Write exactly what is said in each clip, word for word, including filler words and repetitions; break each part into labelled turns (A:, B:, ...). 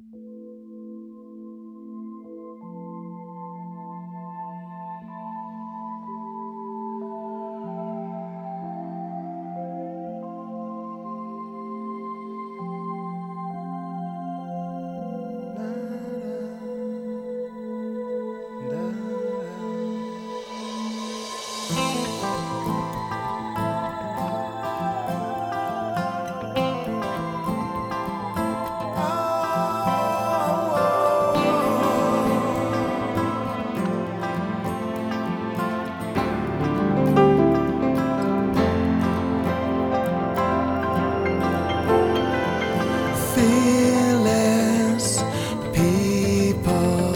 A: Fearless people,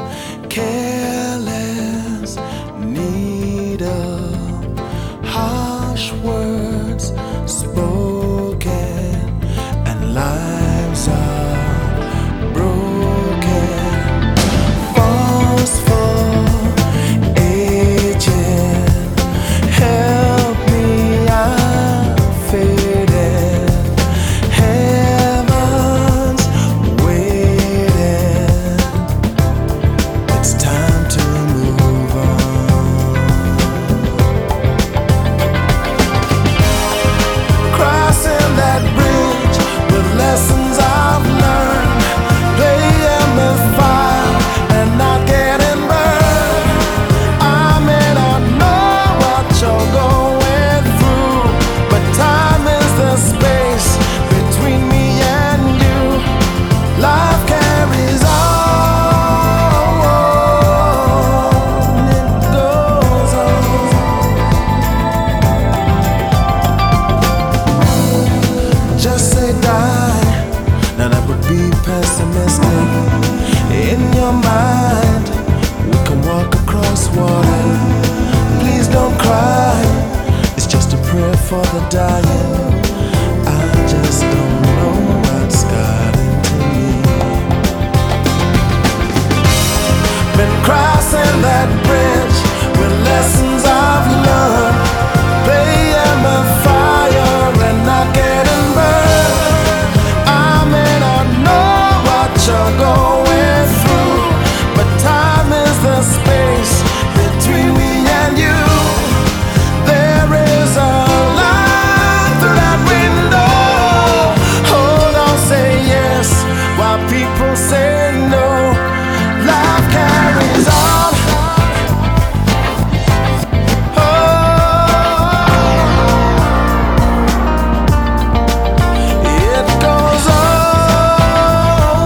A: careless, need of harsh words spoken, and lives are broken. Forceful agent, help me, I'm faded. Heaven's waiting. It's time to move on. Crossing that bridge with lessons I've learned. Playing with fire and not getting burned. I may not know what you're going through, but time is the space between me and you. Life carries on, it goes on. Just say die, now that would be pessimistic. In your mind, we can walk across water. Please don't cry, it's just a prayer for the dying. I just don't know what's got into me. Been crossing that bridge with lessons I've learned. Playing with fire and not getting burned. I may not know what you're going through, but time is the space between me and you. There is a light through that window. Hold on, say yes while people say no. Life carries on. Oh, it goes on.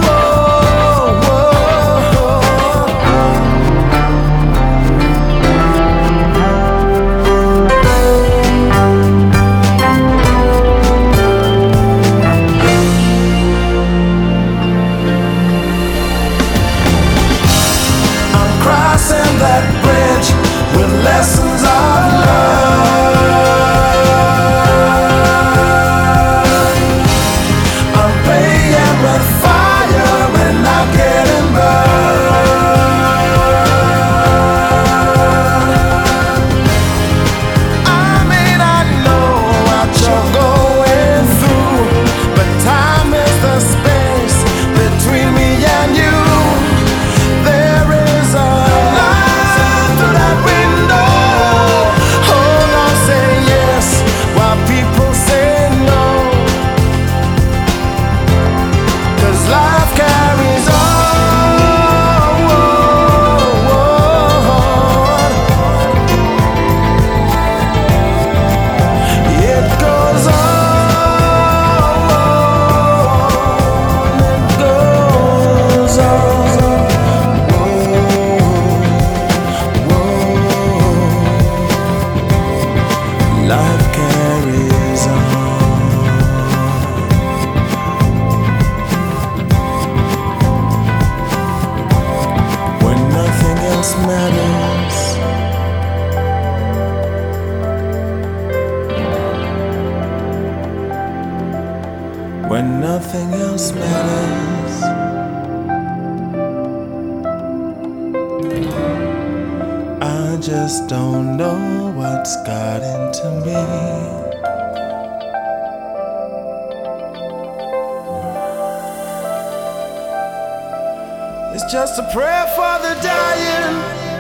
A: I'm crossing that bridge with lessons I've learned. I'm playing with fire and not getting burned. I may not know what you're going through, but time is the space between me and you. There is a light through that window. Hold on, say yes while people say no. 'Cause life carries on. It goes on. It goes on. Life carries on. When nothing else matters, when nothing else matters, I just don't know what's got into me. It's just a prayer for the dying.